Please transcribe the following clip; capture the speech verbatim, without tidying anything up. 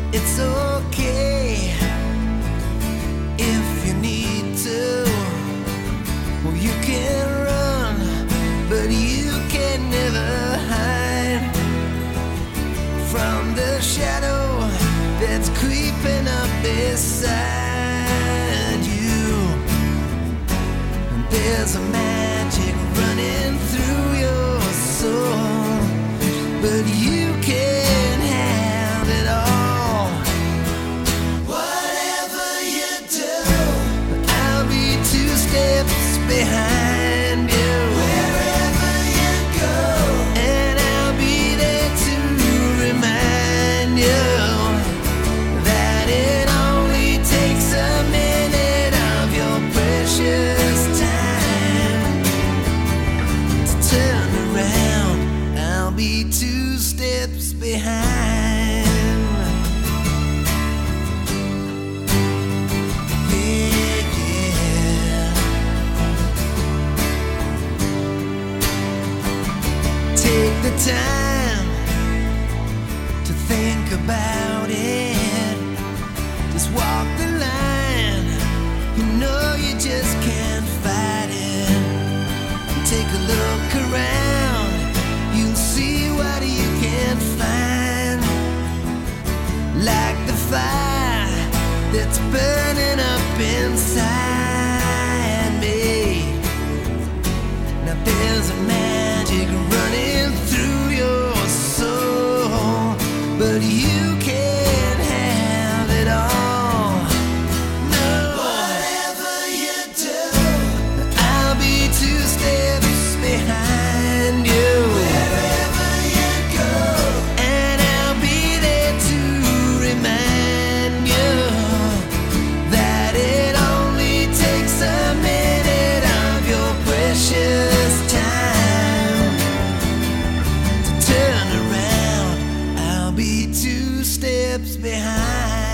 It's okay if you need to. Well, you can run, but you can never hide from the shadow that's creeping up beside you. And there's a magic running through your soul, but you can't have it all. Whatever you do, I'll be two steps behind you. Wherever you go, and I'll be there to remind you that it only takes a minute of your precious time to turn around. I'll be two steps behind. Yeah, yeah. Take the time to think about it. Just walk the line. You know you just can't fight it. Take a look around. You'll see what you can find. Like the fire that's burning up inside me. Now there's a magic running through your soul, but you can't have it all. No. Whatever you do, I'll be two steps behind you. Wherever you go, and I'll be there to remind you that it only takes a minute of your precious time to turn around. I'll be two steps behind.